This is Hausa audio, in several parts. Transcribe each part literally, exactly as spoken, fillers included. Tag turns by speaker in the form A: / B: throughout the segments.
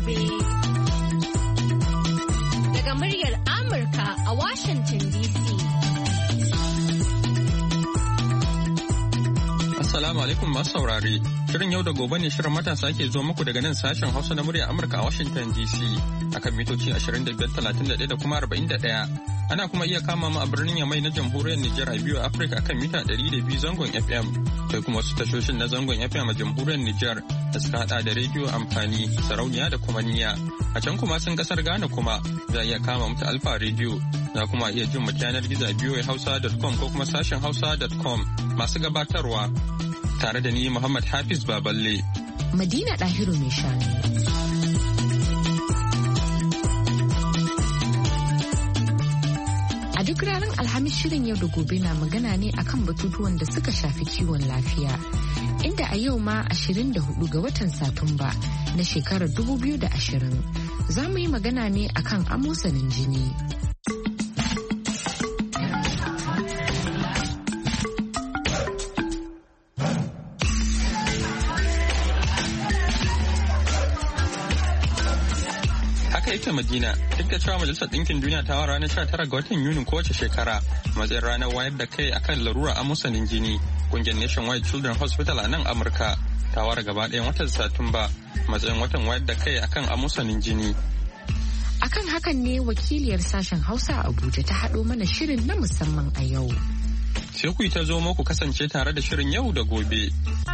A: gobe. Daga muryar Amurka a Washington D C.
B: Assalamu alaikum masu saurare. Shirin yau da gobe ne shirin matasa ke zo muku daga nan sashen Hausa na muryar Amurka a Washington D C. Akan mitoci ashirin da biyar, talatin da ɗaya da kuma arba'in da ɗaya. Ana kuma iya kama mu a birnin Yamai na Jamhuriyar Nijar a biyu Afirka akan mita ɗari da biyu zangon F M. Sai kuma wasu tashoshin na zangon F M a Jamhuriyar Nijar da suka hada da rediyo amfani, sarauniya da kuma niya. A can kuma sun kasar Ghana kuma za a iya kama mu ta Alfa Radio. Za kuma iya jin mu ta yanar gizo a biyu hausa dot com ko kuma sashen hausa dot com. Masu gabatarwa tare da ni Muhammad Hafiz Baballe.
C: Madina Dahiru mai shanu. A duk ranar Alhamis shirin yau da gobe na magana ne akan batutuwan da suka shafi kiwon lafiya. Inda a yau ma ashirin da hudu ga watan Satumba na shekarar dubu biyu da ashirin za mu yi magana ne akan amosanin jini.
B: ita Madina duk da cewa Majalisar Ɗinkin Duniya ta wara ranar sha tara ga watan Yuni kowace shekara matsayin ranar wayar da kai akan larura amosanin jini. Kungiyar Nationwide Children Hospital a nan Amurka ta wara gaba ɗayan watan Satumba matsayin watan wayar da kai akan amosanin jini.
C: Akan hakan ne wakiliyar sashen Hausa a Abuja ta haɗo mana shirin na musamman a yau.
B: Sai ku yi ta zo ku kasance tare da shirin yau da gobe.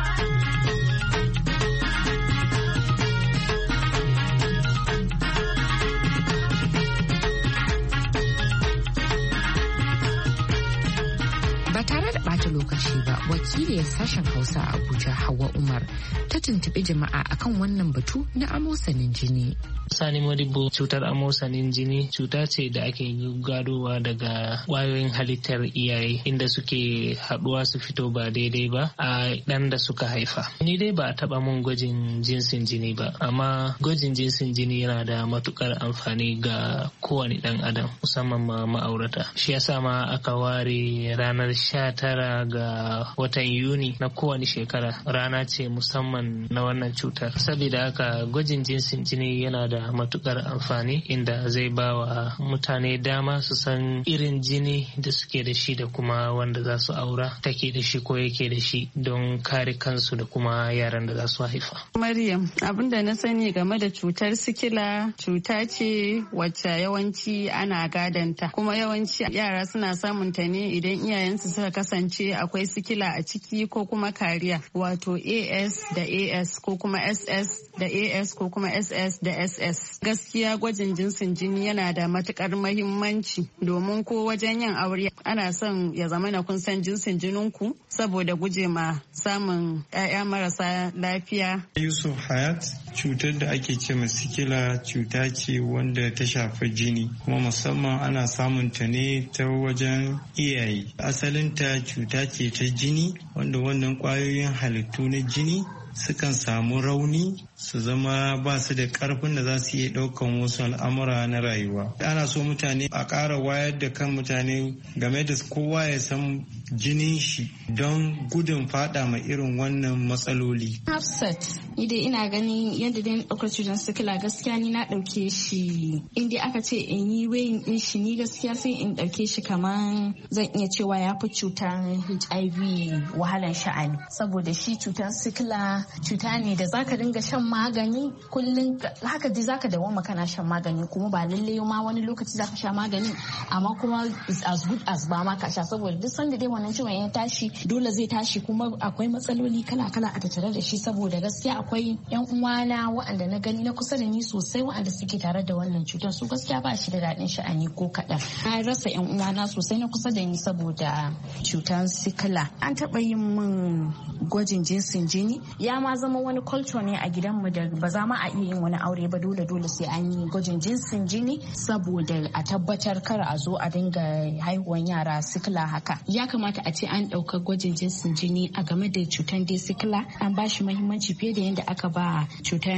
C: Ba tare da ɓata lokaci ba, wakiliyar sashen Hausa a Abuja Hauwa Umar ta tuntuɓi jama'a akan wannan batu na amosanin jini.
D: Sani Modibo, cutar amosanin jini cuta ce da ake gadowa daga ƙwayoyin halittar iyaye inda suke haɗuwa su fito ba daidai ba a ɗan da suka haifa. Ni dai ba a taɓa mun gwajin jinsin jini ba, amma gwajin jinsin jini yana da matukar amfani ga kowane ɗan adam musamman ma ma'aurata. Shi yasa ma aka ware ranar sha tara ga watan Yuni na kowane shekara rana ce musamman na wannan cutar. Saboda haka gwajin jinsin jini yana da matukar amfani inda zai ba wa mutane dama su san irin jini da suke da shi da kuma wanda za su aura take da shi ko yake da shi don kare kansu da kuma yaran da za su haifa.
E: Maryam, abin da na sani game da cutar sikila cuta ce wacce yawanci ana gadanta kuma yawanci yara suna samun ta ne idan iyayensu suka kasance akwai sikila a ciki ko kuma kariya wato A S da A S ko kuma S S da A S ko kuma S S da S S. Gaskiya gwajin jinsin jini yana da matukar mahimmanci domin ko wajen yin aure ana son ya zama na kun san jinsin jininku saboda guje ma samun 'ya'ya marasa lafiya.
F: Yusuf Hayat, cutar da ake ce ma sikila cuta ce wanda ta shafi jini kuma musamman ana samun ta ne ta wajen iyaye. Asalinta cuta ce ta jini wanda wannan kwayoyin halittu na jini sukan samu rauni su zama ba su da karfin da za su iya daukan wasu al'amura na rayuwa. Ana so mutane a ƙara wayar da kan mutane game da kowa ya san jinin shi don gudun fada ma irin wannan matsaloli.
G: Hafsat, ni dai ina gani yadda dai ɗaukar cutar sikila gaskiya ni na ɗauke shi inda aka ce in yi wayin ɗin shi ni gaskiya sai in ɗauke shi kamar zan iya cewa ya fi cutar H I V wahalan sha'ani saboda shi cutar sikila cuta ne da zaka dinga shan magani kullum haka dai zaka dawoma kana shan magani kuma ba lalle ma wani lokaci zaka sha maganin amma kuma is as good as ba ma ka sha saboda duk sanda dai wannan ciwon ya tashi dole zai tashi kuma akwai matsaloli kala-kala a tattare da shi saboda gaskiya akwai yan uwana waɗanda na gani na kusa da ni sosai waɗanda suke tare da wannan cutar su gaskiya ba shi da daɗin sha'ani ko kaɗan. Na rasa yan uwana sosai na kusa da ni saboda cutar sikila. An taɓa yin min gwajin jinsin jini ya ma zama wani culture ne a gidanmu da ba za ma a iya yin wani aure ba dole dole sai an yi gwajin jinsin jini saboda a tabbatar kar a zo a dinga haihuwan yara sikila haka. Ya kamata a ce an ɗauka gwajin jinsin jini a game da cutar dai sikila an ba shi muhimmanci fiye da yadda aka ba cutar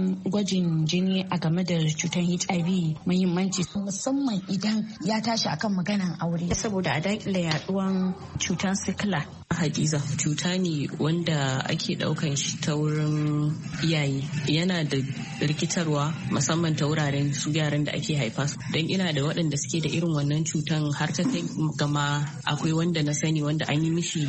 G: gwajin jini a game da cutar H I V muhimmanci musamman idan ya tashi akan maganan aure saboda a daƙile yaduwan cutar sikila
H: Hadiza, cuta ne wanda ake daukan shi ta wurin iyaye, yana da rikitarwa musamman ta wuraren su yaran da ake haifa. Don ina da waɗanda suke da irin wannan cutan har ta kai gama akwai wanda na sani wanda an yi mishi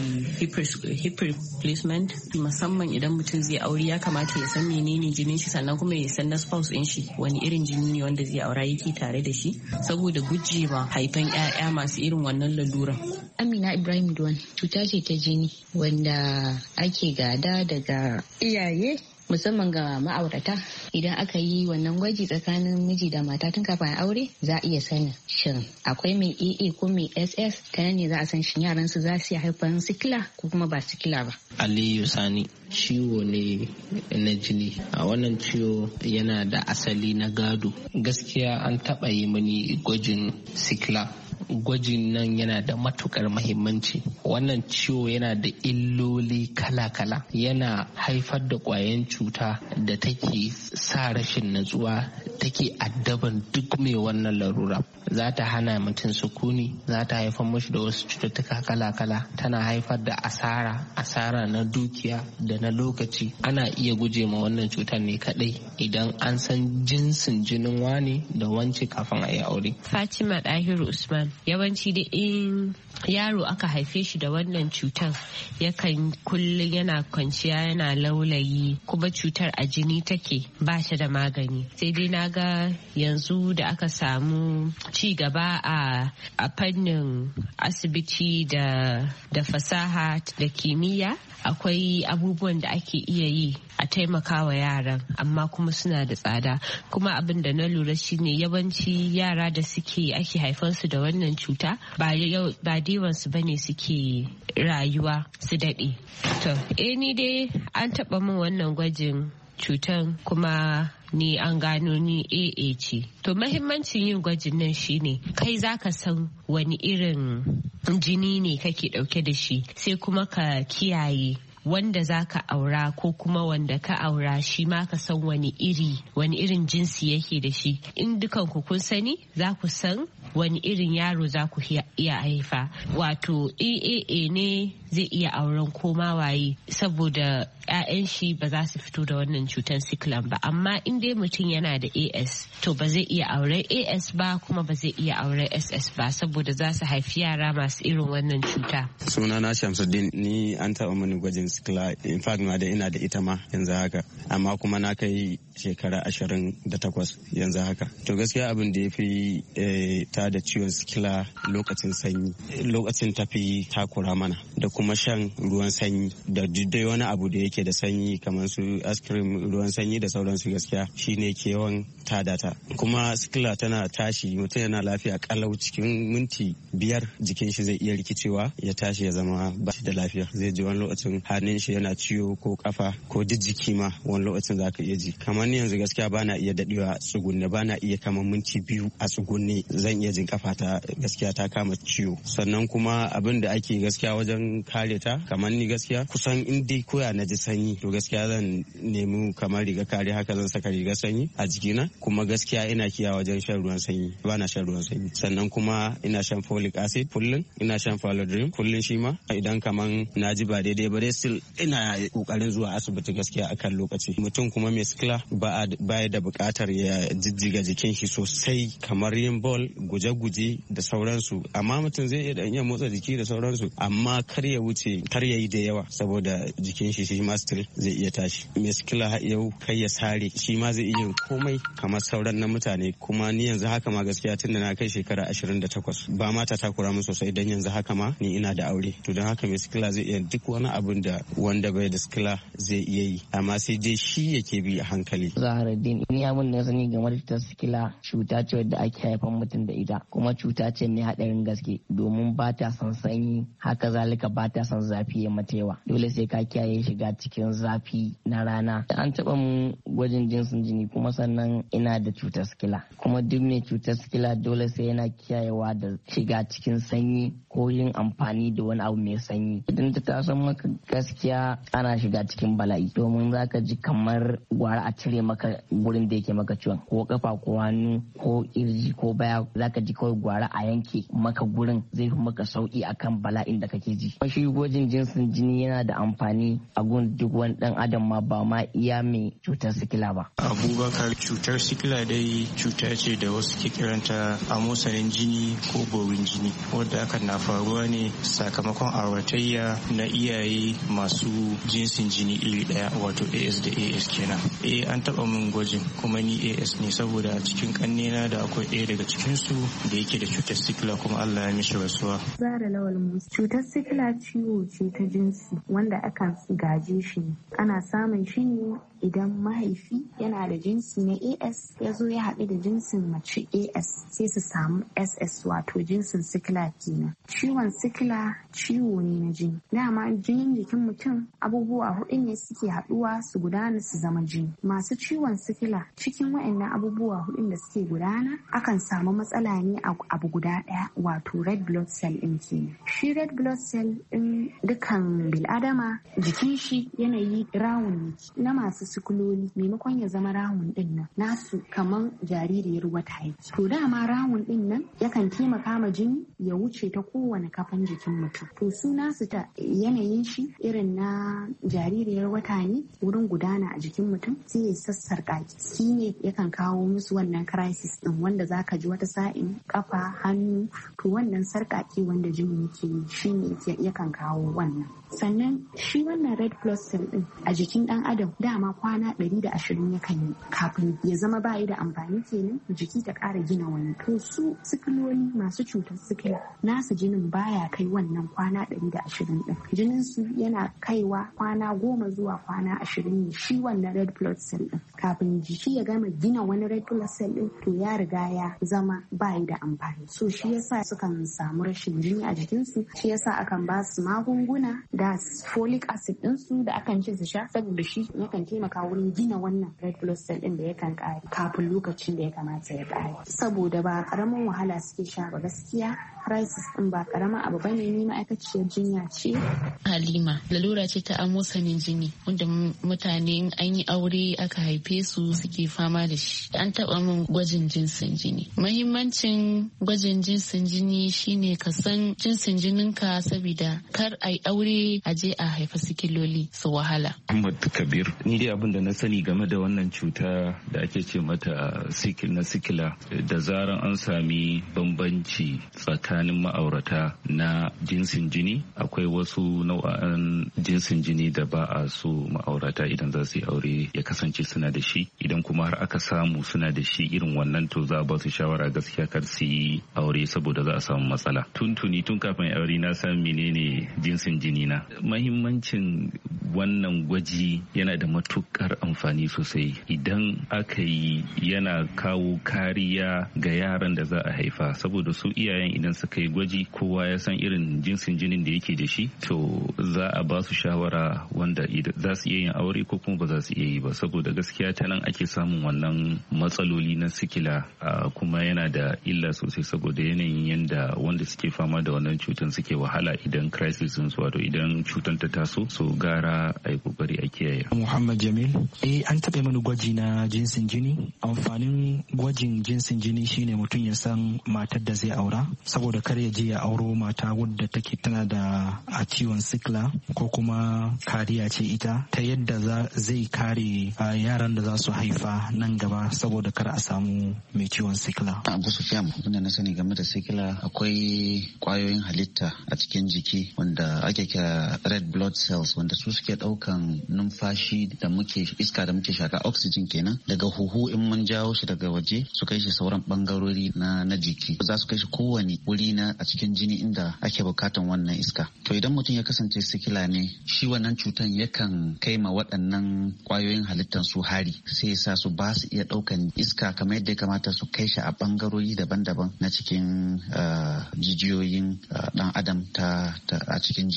H: hip replacement. Musamman idan mutum zai aure ya kamata ya san menene jinin shi, sannan kuma ya san na spouse ɗin shi wani irin jini ne wanda zai aura yake tare da shi, saboda gujewa haifan 'ya'ya masu irin wannan laluran.
C: Amina Ibrahim Duwan, cuta ce ta jini wanda ake gada daga iyaye musamman ga ma'aurata. Idan aka yi wannan gwaji tsakanin miji da mata tun kafin aure, za a iya sanin shin akwai mai A A ko mai S S, ta nan ne za a san shin yaran su za su yi haifan sikila ko kuma ba sikila ba.
D: Aliyu Sani, ciwo ne na jini. A wannan ciwo yana da asali na gado. Gaskiya an taɓa yi mani gwajin sikila. Gwajin nan yana da matukar mahimmanci. Wannan ciwo yana da illoli kala-kala. Yana haifar da ƙwayan cuta da take sa rashin natsuwa, take addaban duk mai wannan larura. Za ta hana mutum sukuni, za ta haifar mashi da wasu cututtuka kala-kala, tana haifar da asara, asara na dukiya da na lokaci. Ana iya guje ma wannan cutar ne kadai idan an san jinsin jinin wani da wance kafin a yi aure.
A: Fatima Dahiru Usman, yawanci da in yaro aka haife shi da wannan cutar yakan kullum yana kwanciya yana laulayi, kuma cutar a jini take, ba ta da magani. Sai dai na ga yanzu da aka samu ci gaba a a fannin asibiti da da fasaha da kimiyya, akwai abubuwan da ake iya yi a taimakawa yaran, amma kuma suna da tsada. Kuma abin da na lura shine yawanci yara da suke ake haifansu da wannan cuta ba ba diwansu bane suke rayuwa su daɗe. To, eh ni dai an taɓa min wannan gwajin cutan kuma ni an gano ni A A ce. To mahimmancin yin gwajin nan shine kai zaka san wani irin jini ne kake dauke da shi, sai kuma ka kiyaye wanda zaka aura ko kuma wanda ka aura shi ma ka san wani iri wani irin jinsi yake da shi. In dukan ku kun sani za ku san wani irin yaro za ku iya haifa. Wato A A A ne zai iya auren koma waye, saboda 'ya'yan shi ba za su fito da wannan cutar sikilan ba. Amma in dai mutum yana da A S to ba zai iya auren A S ba, kuma ba zai iya auren S S ba, saboda za su haifi yara masu irin wannan cuta.
I: Sunana Shamsuddin, ni an taɓa mani gwajin sikila, in fact ma da ina da ita ma yanzu haka, amma kuma na kai shekara ashirin da takwas yanzu haka. To gaskiya abin da ya fi ta da ciwon sikila lokacin sanyi, lokacin tafi takura mana, da kuma shan ruwan sanyi da dai wani abu da yake da sanyi kamar su ice cream, ruwan sanyi da sauransu, gaskiya shine ke yawan tadata. Kuma sikila tana tashi, mutum yana lafiya kalau cikin minti biyar jikin shi zai iya rikicewa ya tashi ya zama ba shi da lafiya. Zai ji wani lokacin hannun shi yana ciwo ko kafa ko duk jiki ma wani lokacin zaka iya ji. Kamar ni yanzu gaskiya bana iya dadewa tsugunne, bana iya kamar minti biyu a tsugunne, zan iya jin kafa ta gaskiya ta kama ciwo. Sannan kuma abin da ake gaskiya wajen kare ta, kamar ni gaskiya kusan in dai koya na ji sanyi to gaskiya zan nemi kamar riga kare haka, zan saka riga sanyi a jikina. Kuma gaskiya ina kiya wajen shan ruwan sanyi, bana shan ruwan sanyi. Sannan kuma ina shan folic acid kullun, ina shan falodrim kullun shi ma. Idan kaman na ji ba daidai ba dai still ina kokarin zuwa asibiti gaskiya akan lokaci. Mutum kuma mai sikila ba baya da bukatar ya jijjiga jikin shi sosai kamar yin ball, guje-guje da sauransu, amma mutum zai iya iya motsa jiki da sauransu, amma kar ya wuce, kar ya yi da yawa, saboda jikin shi shi ma still zai iya tashi. Mai sikila yau kai ya sare, shi ma zai iya komai kamar sauran na mutane. Kuma ni yanzu haka ma gaskiya tun da na kai shekara ashirin da takwas ba ma ta takura mu sosai, dan yanzu haka ma ni ina da aure. To don haka mai sikila zai iya duk wani abun da wanda bai da sikila zai iya yi, amma sai dai shi yake bi a hankali.
J: Zaharuddin, ni abin da sani game da cutar sikila, cuta ce wadda ake haifan mutum da ita, kuma cuta ce mai haɗarin gaske domin ba ta son sanyi, haka zalika ba ta son zafi ya mata yawa. Dole sai ka kiyaye shiga cikin zafi na rana. An taɓa mu gwajin jinsin jini, kuma sannan ina da cutar sikila. Kuma duk mai cutar sikila dole sai yana kiyayewa da shiga cikin sanyi ko yin amfani da wani abu mai sanyi. Idan ta taso maka gaskiya ana shiga cikin bala'i domin zaka ji kamar gwara a cire maka gurin da yake maka ciwon ko kafa ko hannu ko kirji ko baya, zaka ji kawai gwara a yanke maka gurin zai fi maka sauki akan bala'in da kake ji. Shi gwajin jinsin jini yana da amfani a gun duk wani dan adam ma ba ma iya mai cutar sikila ba.
F: Abubakar, cutar sikila dai cuta ce da wasu ke kiranta amosanin jini ko borin jini, wadda hakan na faruwa ne sakamakon auratayya na iyaye masu jinsin jini iri daya, wato A S da A S kenan. Eh, an taba min gwajin kuma ni A S ne, saboda a cikin kannena da akwai ɗaya daga cikinsu da yake da cutar sikila kuma Allah ya mishi rasuwa.
K: Zara Lawal Musa. Cutar sikila ciwo ce ta jinsi wanda akan gaje shi. Ana samun shi ne idan mahaifi yana da jinsi na A S ya zo ya haɗu da jinsin mace A S sai su samu S S, wato jinsin sikila kenan. Ciwon sikila ciwo ne na jini. Dama jinin jikin mutum abubuwa hudu ne suke haɗuwa su gudana su zama jini. Masu ciwon sikila cikin waɗannan abubuwa hudun da suke gudana akan samu matsala ne a abu guda ɗaya, wato red blood cell ɗin kenan. Shi red blood cell ɗin dukan bil'adama jikin shi yanayi rawun na masu sikuloli, maimakon ya zama rawun din nan nasu kaman jaririyar wata yake. To dama rawun din nan yakan taimaka ma jini ya wuce ta kowane kafan jikin mutum. To su nasu ta yanayin shi irin na jaririyar wata ne, wurin gudana a jikin mutum sai ya sassarƙa shi ne yakan kawo musu wannan crisis din wanda zaka ji wata sa'in kafa, hannu, to wannan sarƙaƙi wanda jini yake yi shi ne yakan kawo wannan. Sannan shi wannan red blood cell din a jikin dan adam dama kwana ɗari da ashirin yakan yi kafin ya zama bayi da amfani kenan jiki ta ƙara gina wani. To su sikiloli masu cutar sikila nasu jinin baya kai wannan kwana ɗari da ashirin din, jinin su yana kaiwa kwana goma zuwa kwana ashirin ne shi wannan red blood cell din. Kafin jiki ya gama gina wani red blood cell din to ya riga ya zama bayi da amfani. So shi yasa sukan samu rashin jini a jikinsu, shi yasa akan ba su magunguna da folic acid ɗinsu da akan ce su sha, saboda shi yakan taimaka wurin gina wannan red blood cell ɗin da yakan ƙare kafin lokacin da ya kamata ya ƙare. Saboda ba ƙaramin wahala suke sha ba gaskiya, crisis ɗin ba ƙaramin abu bane. Ni ma'aikaciyar jinya ce.
L: Halima, lalura ce ta amosanin jini wanda mutane an yi aure aka haife su suke fama da shi. An taɓa min gwajin jinsin jini. Muhimmancin gwajin jinsin jini shine ka san jinsin jininka, saboda kar a yi aure a je a haifa sikiloli su wahala.
M: Ahmad Kabir, ni dai abin da na sani game da wannan cuta da ake ce mata sikil na sikila, da zaran an sami bambanci tsakanin ma'aurata na jinsin jini, akwai wasu nau'an jinsin jini da ba a so ma'aurata idan za su yi aure ya kasance suna da shi. Idan kuma har aka samu suna da shi irin wannan, to za a ba su shawara gaskiya kar su yi aure saboda za a samu matsala. Tuntuni tun kafin aure na san menene jinsin jini na. Mahimmancin wannan gwaji yana da matukar amfani sosai. Idan aka yi yana kawo kariya ga yaran da za a haifa, saboda su iyayen idan suka yi gwaji kowa ya san irin jinsin jinin da yake da shi, to za a ba su shawara wanda za su iya yin aure ko kuma ba za su iya yi ba, saboda gaskiya ta nan ake samun wannan matsaloli na sikila, kuma yana da illa sosai saboda yanayin yanda wanda suke fama da wannan cutar suke wahala idan crisis sun su, wato idan cutar ta taso, so gara a yi kokari a kiyaye.
N: Muhammad Jamil, eh an taɓa mani gwaji na jinsin jini. Amfanin gwajin jinsin jini shine mutum ya san matar da zai aura, saboda kar ya je ya auro mata wadda take tana da a ciwon sikila ko kuma kariya ce ita, ta yadda zai kare yaran da za su haifa nan gaba, saboda kar a samu mai ciwon sikila.
O: Abu Sufyan, abinda na sani game da sikila, akwai kwayoyin halitta a cikin jiki wanda ake kira red blood cells, wanda su suke daukan numfashi da muke iska da muke shaka, oxygen kenan, daga huhu in mun jawo shi daga waje su kai shi sauran bangarori na na jiki, za su kai shi kowane wuri na a cikin jini inda ake bukatan wannan iska. To idan mutum ya kasance sikila ne, shi wannan cutan yakan kai ma waɗannan kwayoyin halittan su hari, sai ya sa su ba su iya daukan iska kamar yadda ya kamata, su kai shi a bangarori daban-daban na cikin jijiyoyin dan adam ta a cikin jini. So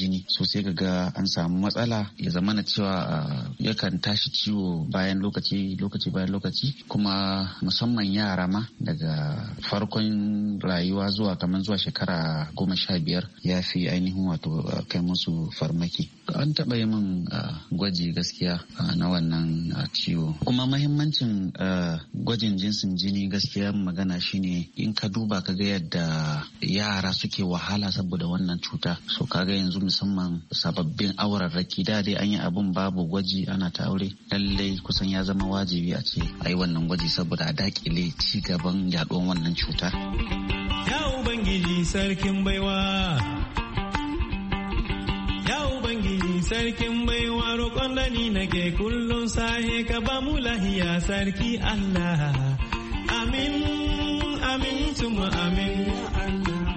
O: sai ka ga an samu matsala ya zama na cewa yakan tashi ciwo bayan lokaci lokaci bayan lokaci, kuma musamman yara ma daga farkon rayuwa zuwa kamar zuwa shekara goma sha biyar ya fi ainihin wato kai musu farmaki. An taɓa yi min gwaji gaskiya na wannan ciwo. Kuma mahimmancin gwajin jinsin jini gaskiya magana shine in ka duba ka ga yadda yara suke wahala saboda wannan cuta. So kaga yanzu musamman sababbin aurarraki da dai an yi abun babu gwaji ana ta aure, lallai kusan ya zama wajibi a ce a yi wannan gwaji saboda a dakile ci gaban yaduwan wannan cuta.
P: Ya Ubangiji sarkin baiwa, ya Ubangiji sarkin baiwa, roƙon da ni nake kullum sahe ka ba mu lahiya sarki Allah. Amin, amin, tuma amin ya Allah.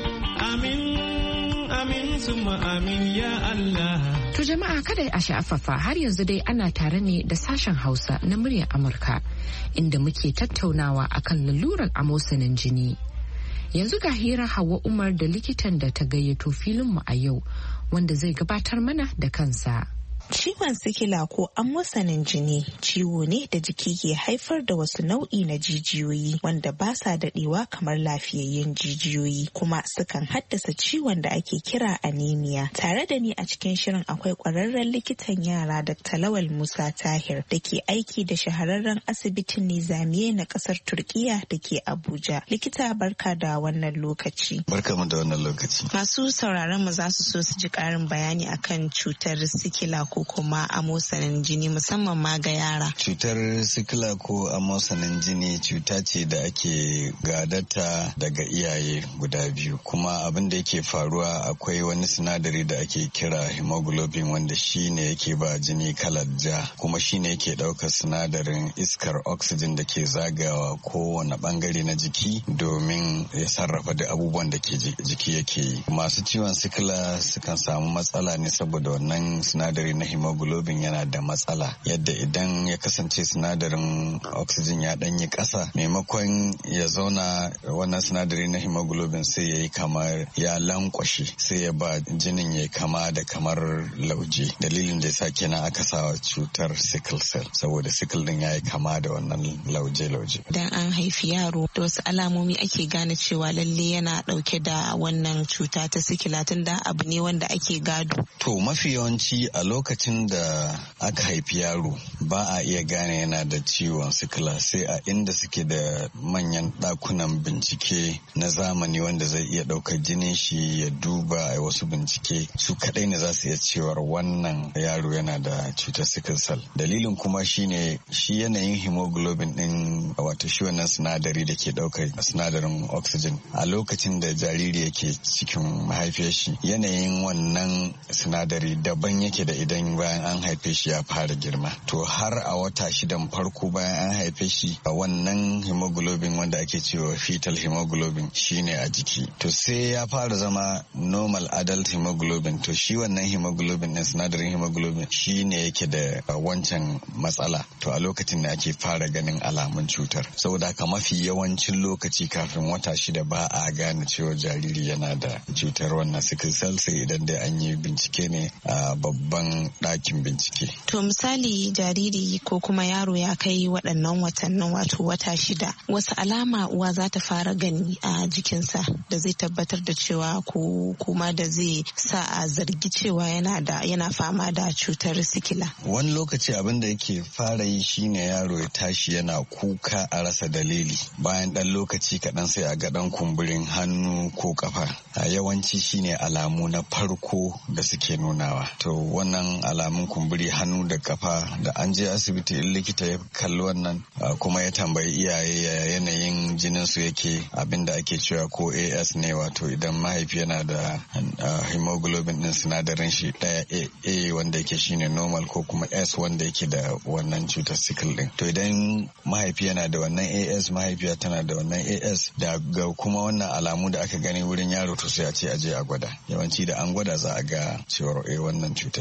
P: Amin, amin, tuma amin ya Allah.
C: To jama'a kada a sha'afafa, har yanzu dai ana tare ne da sashen Hausa na muryar Amurka inda muke tattaunawa akan lalurar amosanin jini. Yanzu ga hira Hauwa Umar da likitan da ta gayyato filinmu a yau wanda zai gabatar mana da kansa.
Q: Ciwon sikila ko amosanin jini ciwo ne da jiki ke haifar da wasu nau'i na jijiyoyi wanda ba sa daɗewa kamar lafiyayyen jijiyoyi, kuma sukan haddasa ciwon da ake kira anemia. Tare da ni a cikin shirin akwai ƙwararren likitan yara Dakta Lawal Musa Tahir da ke aiki da shahararren asibitin Nizamiye na ƙasar Turkiya da ke Abuja. Likita, barka da wannan lokaci.
R: Barka mu da wannan lokaci.
Q: Masu sauraron mu za su so su ji ƙarin bayani akan cutar sikila ko kuma amosanin jini musamman ma ga yara.
R: Cutar sikila ko amosanin jini cuta ce da ake gadata daga iyaye guda biyu, kuma abin da yake faruwa akwai wani sinadari da ake kira hemoglobin wanda shi ne yake ba jini kalar ja, kuma shi ne yake ɗaukar sinadarin iskar oxygen da ke zagawa kowane bangare na jiki domin ya sarrafa da abubuwan da ke jiki yake yi. Masu ciwon sikila sukan samu matsala ne saboda wannan sinadari na hemoglobin yana da matsala, yadda idan ya kasance sinadarin oxygen ya danyi ƙasa, maimakon ya zauna wannan sinadari na hemoglobin sai ya yi kamar ya lankwashe, sai ya ba jinin ya kama da kamar lauje. Dalilin da yasa kenan aka sa cutar sickle cell, saboda sickle din ya yi kama da wannan lauje-lauje.
Q: Idan an haifi yaro da wasu alamomi ake gane cewa lalle yana dauke da wannan cuta ta sikila, tunda abu ne wanda ake gado.
R: To mafi yawanci a lokacin da aka haifi yaro ba a iya gane yana da ciwon sikila sai a inda suke da manyan ɗakunan bincike na zamani wanda zai iya ɗaukar jinin shi ya duba a wasu bincike, su kaɗai ne za su iya cewar wannan yaro yana da cutar sickle cell. Dalilin kuma shine shi yanayin hemoglobin ɗin, wato shi wannan sinadari da ke ɗaukar sinadarin oxygen a lokacin da jariri yake cikin mahaifiyar shi, yanayin wannan sinadari daban yake da idan bayan an haife shi ya fara girma. To har a wata shidan farko bayan an haife shi, a wannan hemoglobin wanda ake cewa fetal hemoglobin shine a jiki. To sai ya fara zama normal adult hemoglobin, to shi wannan hemoglobin din, sinadarin hemoglobin shine yake da wancan matsala. To a lokacin da ake fara ganin alamun cutar. Saboda haka mafi yawancin lokaci kafin wata shida ba a gane cewa jariri yana da cutar wannan sickle cell, sai idan dai an yi bincike ne a babban ɗakin bincike.
Q: To misali jariri ko kuma yaro ya kai waɗannan watannin, wato wata shida, wasu alama uwa za ta fara gani a jikinsa da zai tabbatar da cewa ko kuma da zai sa a zargi cewa yana da yana fama da cutar sikila?
R: Wani lokaci abin da yake fara yi shine yaro ya tashi yana kuka a rasa dalili, bayan ɗan lokaci kaɗan sai a ga ɗan kumburin hannu ko kafa. A yawanci shine alamu na farko da suke nunawa. To wannan alamun kumburi hannu da kafa, da an je asibiti in likita ya kalli wannan kuma ya tambayi iyaye ya yanayin jinin su yake, abinda ake cewa ko A S ne, wato idan mahaifi yana da hemoglobin din sinadarin shi daya A wanda yake shine normal, ko kuma S wanda yake da wannan cutar sickle din. To idan mahaifi yana da wannan A S, mahaifiya tana da wannan A S, da ga kuma wannan alamu da aka gani wurin yaro, to sai a ce aje a gwada. Yawanci da an gwada za a ga cewar eh wannan cutar sickle cell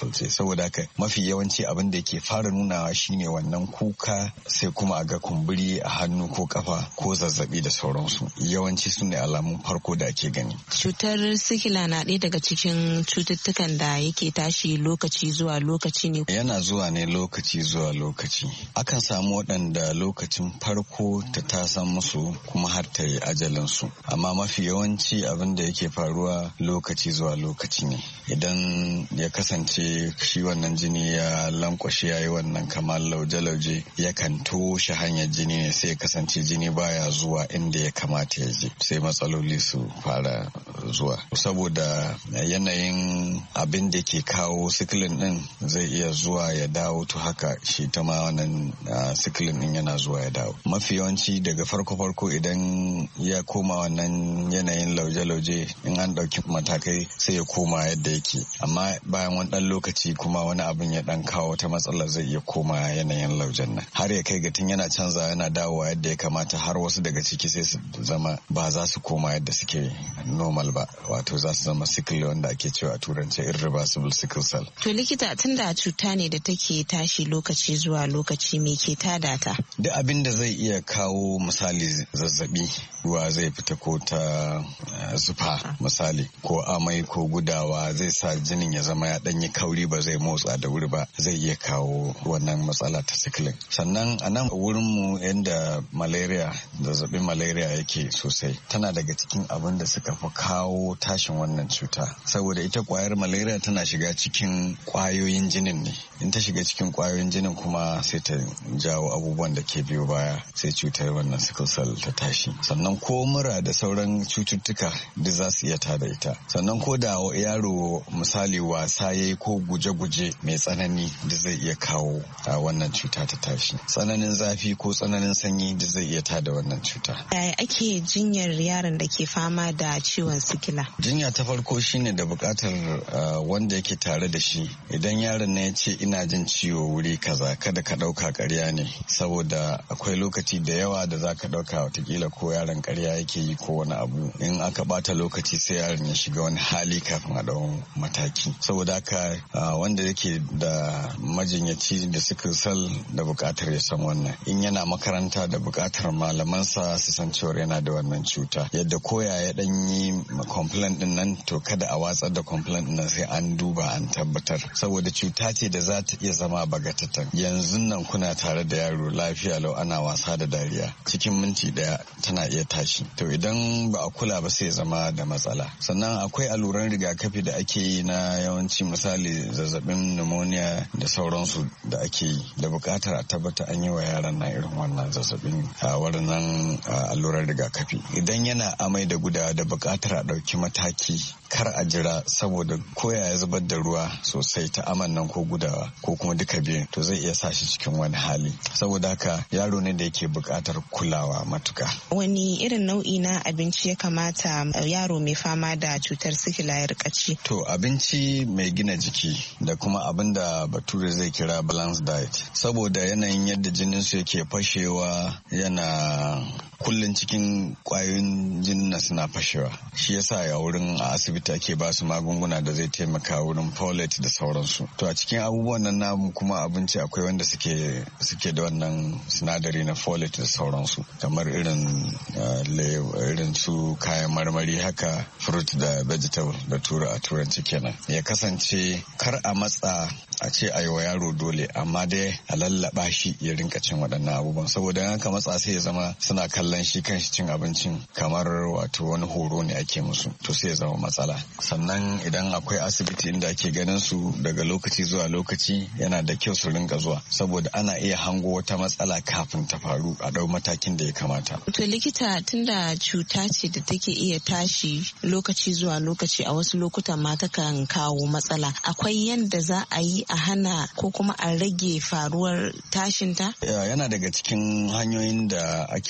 R: sickle ce. Saboda haka mafi yawanci abin da ke fara nunawa shine wannan kuka, sai kuma a ga kumburi a hannu ko kafa ko zazzabi da sauransu. Yawanci su ne alamun farko da ake gani.
Q: Cutar sikila na ɗaya daga cikin cututtukan da yake tashi lokaci zuwa lokaci ne.
R: Yana zuwa ne lokaci zuwa lokaci. Akan samu waɗanda lokacin farko ta tasan musu kuma har ta yi ajalinsu. Amma mafi yawanci abin da yake faruwa lokaci zuwa lokaci ne. Idan ya kasance shi wannan jini ya lankwashe ya yi wannan kamar lauje-lauje, yakan toshe hanyar jini ne, sai ya kasance jini baya zuwa inda ya kamata ya je, sai matsaloli su fara zuwa. Saboda yanayin abin da ke kawo sikilin din zai iya zuwa ya dawo, to haka shi ta ma wannan sikilin din yana zuwa ya dawo. Mafi yawanci daga farko-farko idan ya koma wannan yanayin lauje-lauje, in an ɗauki matakai sai ya koma yadda yake. Amma bayan wani ɗan lokaci kuma wani abin ya ɗan kawo ta matsalar, zai iya koma yanayin laujen nan, har ya kai ga tun yana canza yana dawowa yadda ya kamata, har wasu daga ciki sai su zama ba za su koma yadda suke normal ba, wato za su zama sickle wanda ake cewa a turance irreversible sickle cell.
Q: To likita, tunda cuta ne da take tashi lokaci zuwa lokaci, me ke tada ta?
R: Duk abin da zai iya kawo misali zazzabi, ruwa zai fita ko ta zufa misali, ko amai ko gudawa, zai sa jinin ya zama ya danyi kauri, ba zai motsa da wuri ba, zai iya kawo wannan matsala ta sickling. Sannan a nan wurinmu yadda malaria, zazzabin malaria yake sosai, tana daga cikin abin da suka fi kawo tashin wannan cuta, saboda ita kwayar malaria tana shiga cikin kwayoyin jinin ne. In ta shiga cikin kwayoyin jinin kuma sai ta jawo abubuwan da ke biyo baya, sai cutar wannan sickle cell ta tashi. Sannan ko mura da sauran cututtuka duk za su iya tada ita. Sannan ko da yaro misali wasa yayi ko guje-guje mai tsanani duk zai iya kawo wannan cuta ta tashi. Tsananin zafi ko tsananin sanyi duk zai iya tada wannan cuta.
Q: Yaya ake jinyar yaron da ke fama da ciwon sikila?
R: Jinya ta farko shine da bukatar uh, wanda yake tare da shi, idan yaron na ya ce ina jin ciwo wuri kaza, kada ka dauka ƙarya ne, saboda akwai lokaci da yawa da za ka dauka watakila ko yaron ƙarya yake yi ko wani abu. In aka bata lokaci sai yaron ya shiga wani hali kafin a dau mataki. Saboda haka uh, wanda yake da majinyaci da sickle cell da bukatar ya san wannan. In yana makaranta da bukatar malamansa su san cewa yana da wannan cuta, yadda koya ya dan yi complaint din nan, to kada a watsar da complaint din nan, sai an duba an tabbatar, saboda cuta ce da za ta iya zama bagatatan. Yanzu nan kuna tare da yaro lafiya lau ana wasa da dariya, cikin minti daya tana iya tashi. To idan ba a kula ba sai zama da matsala. Sannan akwai alluran rigakafi da ake yi na yawanci misali zazzabin pneumonia da sauransu da ake yi, da bukatar a tabbata an yi wa yaran na irin wannan zazzabin a waɗannan alluran rigakafi. Idan yana amai da gudawa da bukatar a ɗauki mataki, kar a jira, saboda koya ya zubar da ruwa sosai ta aman nan ko gudawa ko kuma duka biyun, to zai iya sa shi cikin wani hali. Saboda haka yaro ne da yake bukatar kulawa matuka.
Q: Wani irin nau'i na abinci ya kamata yaro mai fama da cutar sikila ya rika ci?
R: To abinci mai gina jiki da kuma abin da bature zai kira balanced diet, saboda yanayin yadda jinin su yake fashewa, yana kullun cikin kwayoyin jinin na suna fashewa. Shi yasa ya wurin a asibiti ake ba su magunguna da zai taimaka wurin folate da sauransu. To a cikin abubuwan nan namu kuma abinci akwai wanda suke suke da wannan sinadari na folate da sauransu, kamar irin uh, irin su kayan marmari haka, fruit da vegetable da tura a turanci kenan. Ya kasance kar a matsa a ce a yi wa yaro dole, amma dai a lallaba shi ya rinka cin waɗannan abubuwan, saboda in aka matsa sai ya zama suna kallon shi kan shi cin abincin kamar wato wani horo ne ake musu, to sai ya zama matsala. Sannan idan akwai asibiti inda ake ganin su daga lokaci zuwa lokaci, yana da kyau su rinka zuwa, saboda ana iya hango wata matsala kafin ta faru a dau matakin da ya kamata.
Q: To likita, tunda cuta ce da take iya tashi lokaci zuwa lokaci, a wasu lokutan ma takan kawo matsala, akwai yanda za a yi a hana ko kuma a rage faruwar tashinta?
R: Yana daga cikin hanyoyin da ake bi domin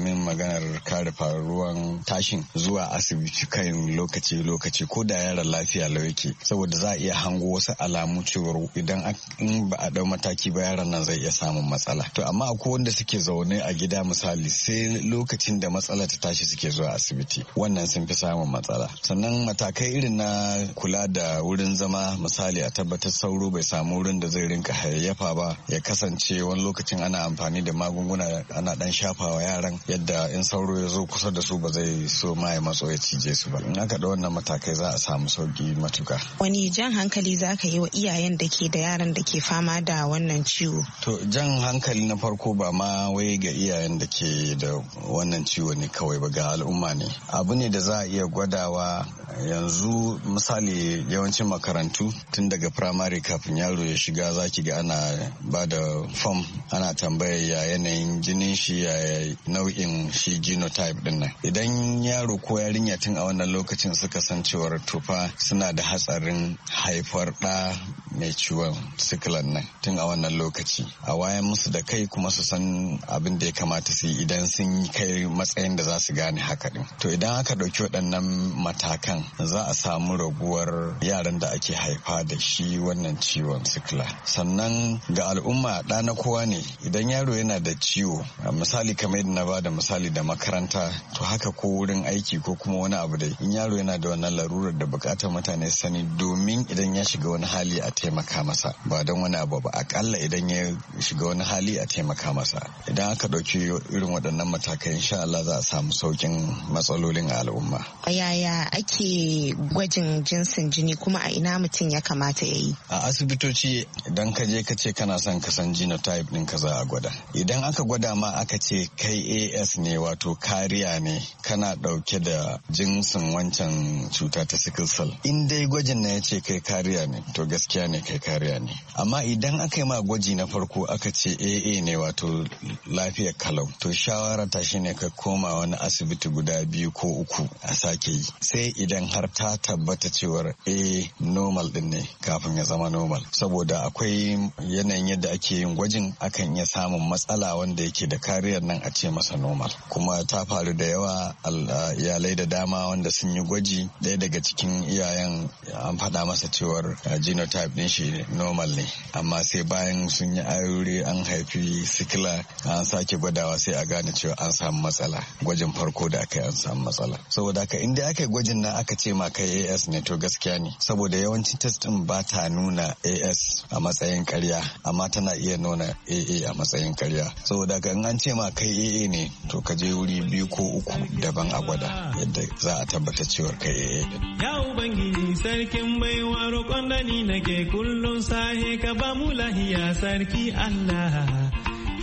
R: domin maganar kare faruwan tashin zuwa asibiti kan lokaci-lokaci ko da yaran lafiya lau yake, saboda za a iya hango wasu alamu cewar idan in ba a dau mataki ba yaran nan zai iya samun matsala. To amma akwai wanda suke zaune a gida misali sai lokacin da matsala ta tashi suke zuwa asibiti, wannan sun fi samun matsala. Sannan matakai irin na kula da wurin zama, misali a tabbatar sauro bai samu wurin da zai rinka hayayyafa ba, ya kasance wani lokacin ana amfani da magunguna ana dan shafawa yaran yadda in sauro ya zo kusa da su ba zai so ma ya matso ya cije su ba. In aka da wannan matakai za a samu sauki matuka.
Q: Wani jan hankali za ka yi wa iyayen da ke da yaran da ke fama da wannan ciwo?
R: To jan hankali na farko ba ma wai ga iyayen da ke da wannan ciwo ne kawai ba, ga al'umma ne. Abu ne da za a iya gwadawa yanzu, misali yawancin makarantu tun daga firamare kafin yaro ya shiga zaki ga ana ba da fom, ana tambayar ya yanayin jinin shi, ya nau'in shi genotype din nan. Idan yaro ko yarinya tun a wannan lokacin suka san cewar tufa suna da hatsarin haifar ɗa mai ciwon sikilan nan tun a wannan lokaci, a wayan musu da kai kuma su san abin da ya kamata su yi idan sun kai matsayin da za su gane haka din. To idan aka ɗauki waɗannan matakan za a samu raguwar yaran da ake haifa da shi wannan ciwon sikila. Sannan ga al'umma ɗa na kowa ne, idan yaro yana da ciwo, misali kamar yadda na ba da misali da makaranta, to haka ko wurin aiki ko kuma wani abu dai, in yaro yana da wannan larurar da bukatar mutane sani domin idan ya shiga wani hali a taimaka masa, ba don wani abu ba, akalla idan ya shiga wani hali a taimaka masa. Idan aka ɗauki irin waɗannan matakai insha Allah za a samu saukin matsalolin a al'umma.
Q: Yaya ake gwajin jinsin jini kuma a ina mutum ya kamata ya yi?
R: A asibitoci idan ka je ka ce kana son ka san genotype ɗin ka za a gwada. Idan aka gwada ma aka ce kai A S ne, wato kariya ne, kana ɗauke da jinsin wancan cuta ta sickle cell. In dai gwajin na ya ce kai kariya ne, to gaskiya ne kai kariya ne. Amma idan aka yi ma gwaji na farko aka ce A A ne, wato lafiyar kalau, to shawara ta shine ka koma wani asibiti guda biyu ko uku a sake yi, sai idan har ta tabbata cewar A normal din ne kafin ya zama normal. Saboda akwai yanayin yadda ake yin gwajin, akan iya samun matsala wanda yake da kariyar nan a ce masa normal. Kuma ta faru da yawa iyalai da dama wanda sun yi gwaji, ɗaya daga cikin iyayen an faɗa masa cewar genotype din shi normal ne, amma sai bayan sun yi aure an haifi sikila an sake gwadawa sai a gane cewa an samu matsala. Gwajin farko da aka yi an samu matsala. Saboda haka inda aka yi gwajin nan aka ce ma kai A S ne, to gaskiya ne, saboda yawancin test din ba ta nuna A S a matsayin karya, amma tana iya nuna A A a matsayin karya. Saboda haka in an ce ma kai A A ne, to ka je wuri biyu ko uku daban a gwada yadda za a tabbata cewar kai A A din.
P: Ya Ubangiji sarkin baiwa roƙon da ni nake kullum sahe ka ba mu lahiya sarki Allah.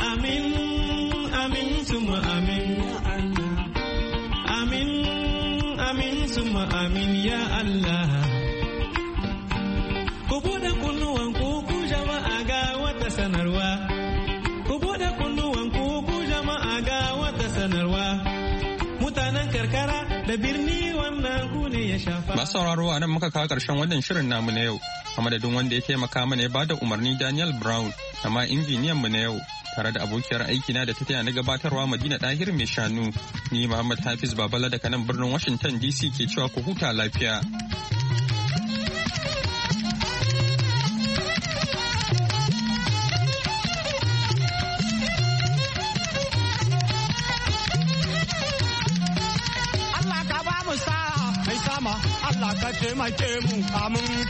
P: Amin, amin, tuma amin, ya Allah. Amin, amin, tuma amin, ya Allah. Ku buɗe kunnuwan ku ku jama'a ga wata sanarwa. Ku buɗe kunnuwan ku ku jama'a ga wata sanarwa. Mutanen karkara da birni wannan ku ne ya shafa.
B: Masu sauraro a nan muka kawo ƙarshen wannan shirin namu na yau. A madadin wanda ya taimaka mana ya bada umarni Daniel Brown, amma injiniyan mu na yau, tare da abokiyar aikina da ta taya na gabatarwa Madina Dahir mai shanu, ni Muhammad Hafiz Babala daga nan birnin Washington D C ke cewa ku huta lafiya.
S: Allah ka ba mu sa'a mai sama, Allah ka taimake mu amin.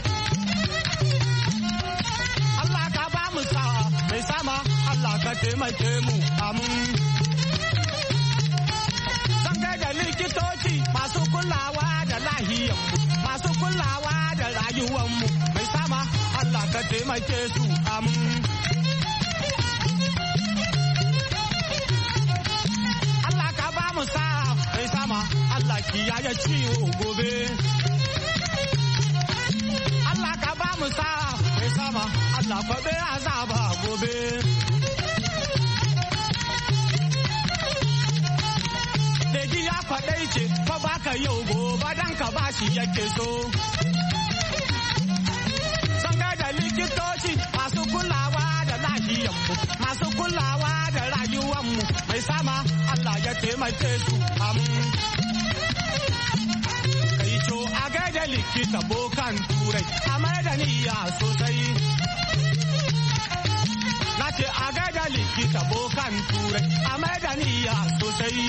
S: Allah ka ba mu sa'a mai sama, Allah ka taimake mu amin. Zan da likitoci masu kulawa da lahiyar, masu kulawa da rayuwanmu mai sama, Allah ka taimake su amin. Allah ka ba mu sa'a mai sama, Allah kiyaye ciwo gobe. Allah ka ba mu sa'a mai sama, Allah kwabe azaba gobe. Legi ya faɗai ce, fa baka yau gobe dan ka ba shi yake so. Sun da likitoci masu kulawa da lahiyar masu kulawa da rayuwanmu mai sama Allah ya taimake su amin. Kai co a gaida likita bokan turai a mai da niyya sosai. Na ce a gaida likita bokan turai a mai da niyya sosai.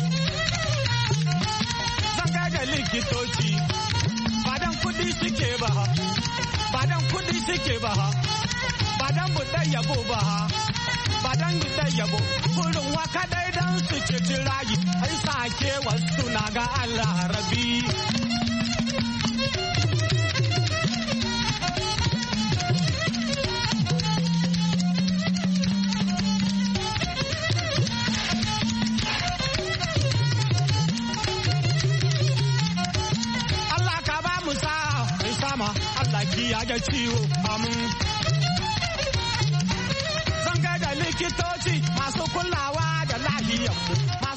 S: Zan gaida likitoci badan kudi suke ba ha, badan kudi suke ba ha, badan buɗe yabo ba ha, badan buɗe yabo. Kurin waka dai dan su ceci rayu, ai sake wasu na ga Allah rabi. Ya ga ciwo amin. Zan ga da likitoci masu kula